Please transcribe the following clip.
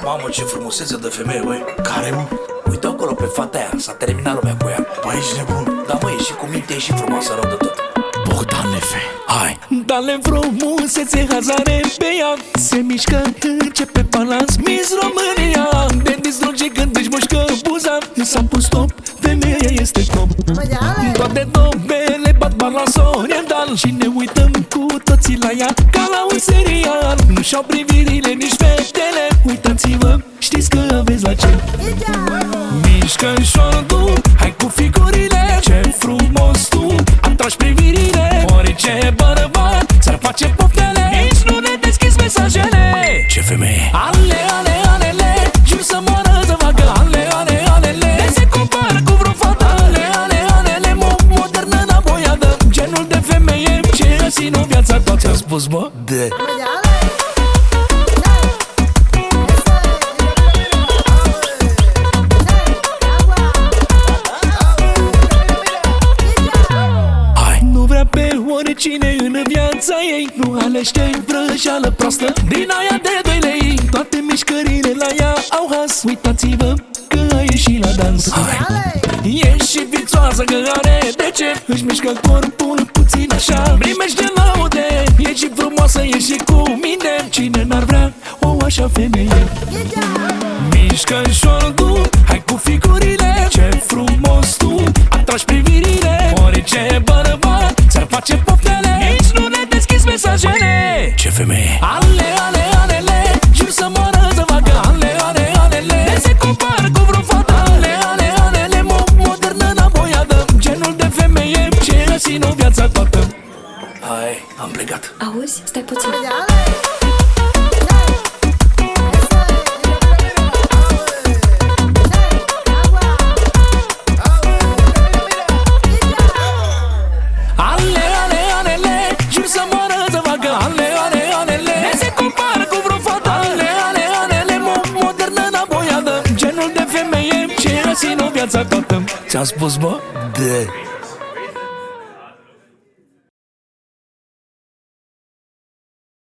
Mamă, ce frumusețe de femeie, băi. Care, mă? Uite acolo pe fata aia, s-a terminat lumea cu ea. Băi, ești nebun. Da, mă, e și cu minte, e și frumoasă rău de tot. Bogdan Nefe. Hai. Dale frumusețe, hazare pe ea. Se mișcă, începe balans, Miss România. Te distruge când își mușcă buza. S-a pus top, femeia este top. Toate dobele bat balans oriental. Și ne uităm cu toții la ea ca la un serial. Nu și-au privirile nici fetele. Uitați-vă, știți că aveți la ce. Mișcă șoldul, hai cu figurile. Ce frumos tu, atragi privirile. Orice bărbat ți-ar face poftele. Nici nu ne deschizi mesajele. Ce femeie. Ale, ale, alele, jur să moară de vagă. Ale, ale, alele, ne se compară cu vreo fată. Ale, ale, alele, modernă înapoiadă. Genul de femeie ce a ținut viața toată. Ți-am spus, bă? De. Pe oricine în viața ei. Nu alește vrăjeală proastă din aia de 2 lei. Toate mișcările la ea au has. Uitați-vă că a ieșit la dans. E și vițoasă că are de ce. Își mișcă corpul puțin așa. Primește laude. E și frumoasă, e și cu mine. Cine n-ar vrea o așa femeie? Mișcă șoldul, hai cu figurile. Ce frumos tu, atragi privirile. Orice bărbat ți-ar face poftele. Nici nu ne deschizi mesajele. Ce femeie. Ale, ale, alele, jur să moară de vagă. Ale, ale, alele, ne se compară cu vreo fată. Ale, ale, alele, modernă înapoiadă. Genul de femeie ce a ținut viața toată. Hai, am plecat. Auzi? Stai puțin. Ținut viața toată. Ți-am spus, bă? De.